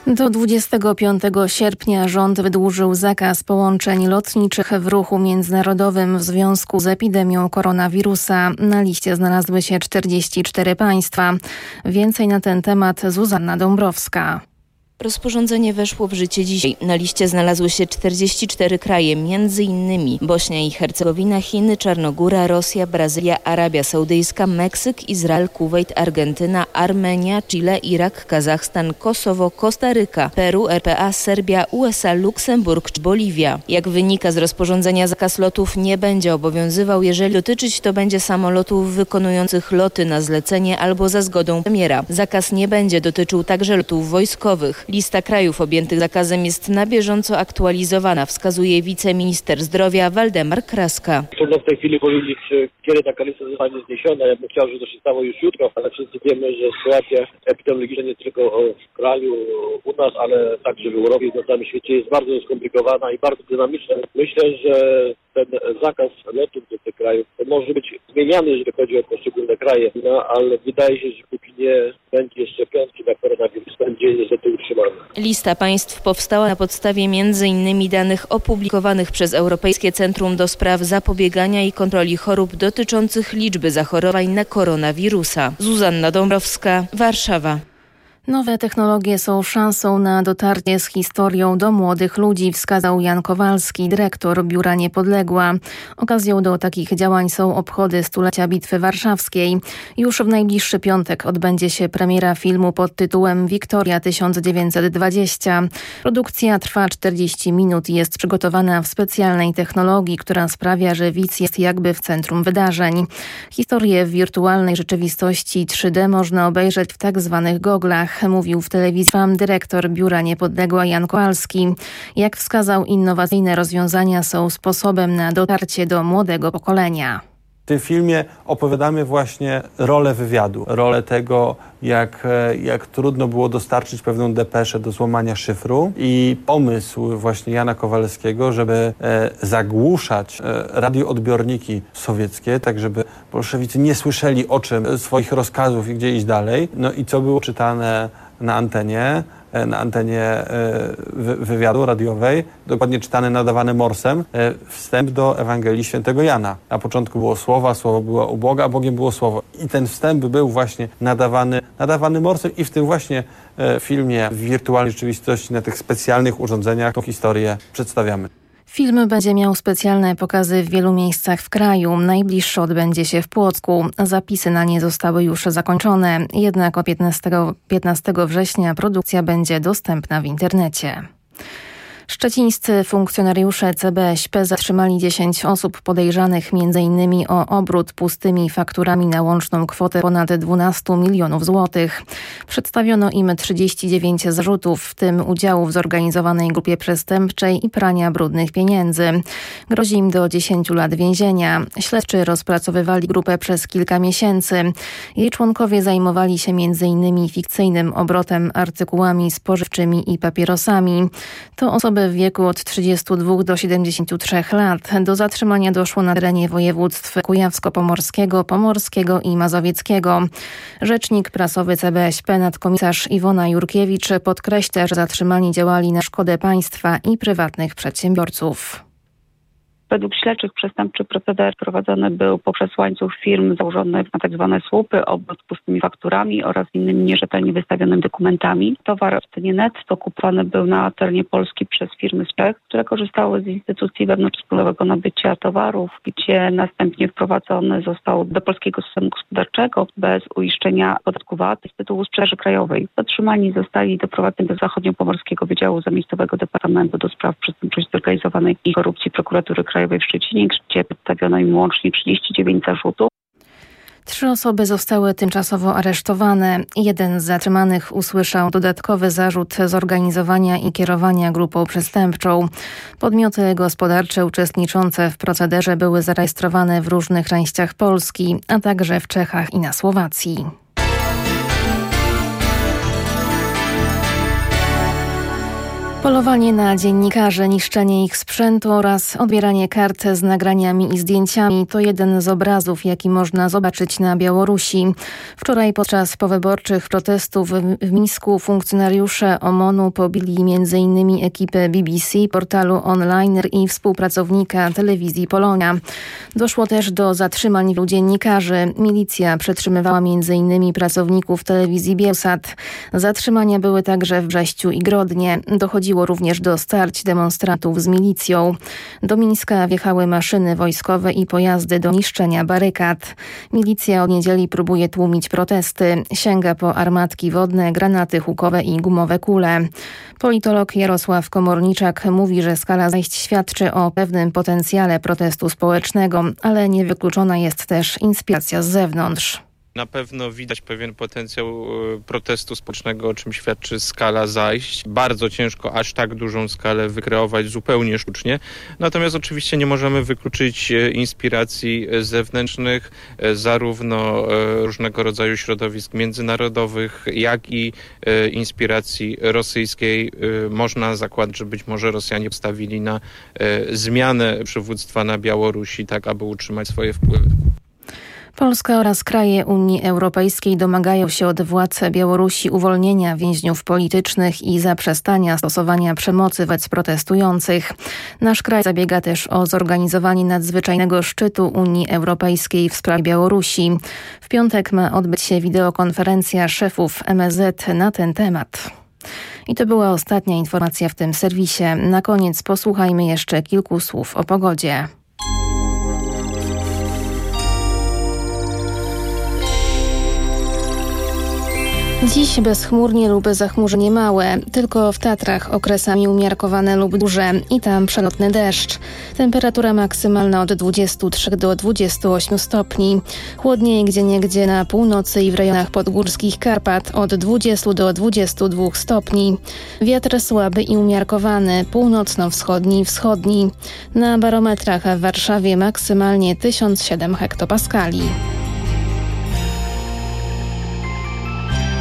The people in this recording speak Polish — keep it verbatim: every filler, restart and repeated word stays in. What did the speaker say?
Do dwudziestego piątego sierpnia rząd wydłużył zakaz połączeń lotniczych w ruchu międzynarodowym w związku z epidemią koronawirusa. Na liście znalazły się czterdzieści cztery państwa. Więcej na ten temat Zuzanna Dąbrowska. Rozporządzenie weszło w życie dzisiaj. Na liście znalazły się czterdzieści cztery kraje, między innymi Bośnia i Hercegowina, Chiny, Czarnogóra, Rosja, Brazylia, Arabia Saudyjska, Meksyk, Izrael, Kuwejt, Argentyna, Armenia, Chile, Irak, Kazachstan, Kosowo, Kostaryka, Peru, R P A, Serbia, U S A, Luksemburg czy Boliwia. Jak wynika z rozporządzenia, zakaz lotów nie będzie obowiązywał, jeżeli dotyczyć to będzie samolotów wykonujących loty na zlecenie albo za zgodą premiera. Zakaz nie będzie dotyczył także lotów wojskowych. Lista krajów objętych zakazem jest na bieżąco aktualizowana, wskazuje wiceminister zdrowia Waldemar Kraska. Trudno w tej chwili powiedzieć, kiedy taka lista zostanie zniesiona. Ja bym chciał, żeby to się stało już jutro, ale wszyscy wiemy, że sytuacja epidemiologiczna nie tylko w kraju, u nas, ale także w Europie i na całym świecie jest bardzo skomplikowana i bardzo dynamiczna. Myślę, że ten zakaz lotów do tych krajów może być zmieniany, jeżeli chodzi o poszczególne kraje, no, ale wydaje się, że póki nie będzie szczepionki na koronawirus, będzie niestety utrzymany. Lista państw powstała na podstawie między innymi danych opublikowanych przez Europejskie Centrum do Spraw Zapobiegania i Kontroli Chorób dotyczących liczby zachorowań na koronawirusa. Zuzanna Dąbrowska, Warszawa. Nowe technologie są szansą na dotarcie z historią do młodych ludzi, wskazał Jan Kowalski, dyrektor Biura Niepodległa. Okazją do takich działań są obchody stulecia Bitwy Warszawskiej. Już w najbliższy piątek odbędzie się premiera filmu pod tytułem Wiktoria tysiąc dziewięćset dwadzieścia. Produkcja trwa czterdzieści minut i jest przygotowana w specjalnej technologii, która sprawia, że widz jest jakby w centrum wydarzeń. Historię w wirtualnej rzeczywistości trzy D można obejrzeć w tak zwanych goglach. Mówił w telewizji F A M dyrektor Biura Niepodległa Jan Kowalski. Jak wskazał, innowacyjne rozwiązania są sposobem na dotarcie do młodego pokolenia. W tym filmie opowiadamy właśnie rolę wywiadu, rolę tego, jak, jak trudno było dostarczyć pewną depeszę do złamania szyfru i pomysł właśnie Jana Kowalskiego, żeby e, zagłuszać e, radioodbiorniki sowieckie, tak żeby bolszewicy nie słyszeli o czym, swoich rozkazów i gdzie iść dalej. No i co było czytane na antenie, na antenie wywiadu radiowej, dokładnie czytane, nadawane morsem, wstęp do Ewangelii Świętego Jana. Na początku było słowa, słowo było u Boga, a Bogiem było słowo. I ten wstęp był właśnie nadawany, nadawany morsem i w tym właśnie filmie w wirtualnej rzeczywistości na tych specjalnych urządzeniach tą historię przedstawiamy. Film będzie miał specjalne pokazy w wielu miejscach w kraju. Najbliższy odbędzie się w Płocku. Zapisy na nie zostały już zakończone, jednak od piętnastego września produkcja będzie dostępna w internecie. Szczecińscy funkcjonariusze C B S P zatrzymali dziesięć osób podejrzanych między innymi o obrót pustymi fakturami na łączną kwotę ponad dwanaście milionów złotych. Przedstawiono im trzydzieści dziewięć zarzutów, w tym udziału w zorganizowanej grupie przestępczej i prania brudnych pieniędzy. Grozi im do dziesięciu lat więzienia. Śledczy rozpracowywali grupę przez kilka miesięcy. Jej członkowie zajmowali się między innymi fikcyjnym obrotem artykułami spożywczymi i papierosami. To osoby w wieku od trzydziestu dwóch do siedemdziesięciu trzech lat. Do zatrzymania doszło na terenie województw kujawsko-pomorskiego, pomorskiego i mazowieckiego. Rzecznik prasowy C B S P nadkomisarz Iwona Jurkiewicz podkreśla, że zatrzymani działali na szkodę państwa i prywatnych przedsiębiorców. Według śledczych przestępczy proceder prowadzony był poprzez łańcuch firm założonych na tzw. słupy, obrót pustymi fakturami oraz innymi nierzetelnie wystawionymi dokumentami. Towar w cenie netto kupowany był na terenie Polski przez firmy z Czech, które korzystały z instytucji wewnątrzwspólnotowego nabycia towarów, gdzie następnie wprowadzony został do polskiego systemu gospodarczego bez uiszczenia podatku V A T z tytułu sprzedaży krajowej. Zatrzymani zostali doprowadzeni do Zachodniopomorskiego Wydziału Zamiejscowego Departamentu do Spraw Przestępczości Zorganizowanej i Korupcji Prokuratury Krajowej w Szczecinie, gdzie przedstawiono im łącznie trzydzieści dziewięć zarzutów. Trzy osoby zostały tymczasowo aresztowane. Jeden z zatrzymanych usłyszał dodatkowy zarzut zorganizowania i kierowania grupą przestępczą. Podmioty gospodarcze uczestniczące w procederze były zarejestrowane w różnych częściach Polski, a także w Czechach i na Słowacji. Polowanie na dziennikarzy, niszczenie ich sprzętu oraz odbieranie kart z nagraniami i zdjęciami to jeden z obrazów, jaki można zobaczyć na Białorusi. Wczoraj podczas powyborczych protestów w Mińsku funkcjonariusze O M O N-u pobili między innymi ekipę B B C, portalu Onliner i współpracownika telewizji Polonia. Doszło też do zatrzymań wielu dziennikarzy. Milicja przetrzymywała między innymi pracowników telewizji Bielsat. Zatrzymania były także w Brześciu i Grodnie. Dochodzi Dochodziło również do starć demonstrantów z milicją. Do Mińska wjechały maszyny wojskowe i pojazdy do niszczenia barykad. Milicja od niedzieli próbuje tłumić protesty. Sięga po armatki wodne, granaty hukowe i gumowe kule. Politolog Jarosław Komorniczak mówi, że skala zajść świadczy o pewnym potencjale protestu społecznego, ale niewykluczona jest też inspiracja z zewnątrz. Na pewno widać pewien potencjał protestu społecznego, o czym świadczy skala zajść. Bardzo ciężko aż tak dużą skalę wykreować zupełnie sztucznie. Natomiast oczywiście nie możemy wykluczyć inspiracji zewnętrznych, zarówno różnego rodzaju środowisk międzynarodowych, jak i inspiracji rosyjskiej. Można zakładać, że być może Rosjanie postawili na zmianę przywództwa na Białorusi, tak aby utrzymać swoje wpływy. Polska oraz kraje Unii Europejskiej domagają się od władz Białorusi uwolnienia więźniów politycznych i zaprzestania stosowania przemocy wobec protestujących. Nasz kraj zabiega też o zorganizowanie nadzwyczajnego szczytu Unii Europejskiej w sprawie Białorusi. W piątek ma odbyć się wideokonferencja szefów M S Z na ten temat. I to była ostatnia informacja w tym serwisie. Na koniec posłuchajmy jeszcze kilku słów o pogodzie. Dziś bezchmurnie lub zachmurzenie małe, tylko w Tatrach okresami umiarkowane lub duże i tam przelotny deszcz. Temperatura maksymalna od dwudziestu trzech do dwudziestu ośmiu stopni. Chłodniej gdzieniegdzie na północy i w rejonach podgórskich Karpat od dwudziestu do dwudziestu dwóch stopni. Wiatr słaby i umiarkowany, północno-wschodni, wschodni. Na barometrach w Warszawie maksymalnie tysiąc siedem hektopaskali.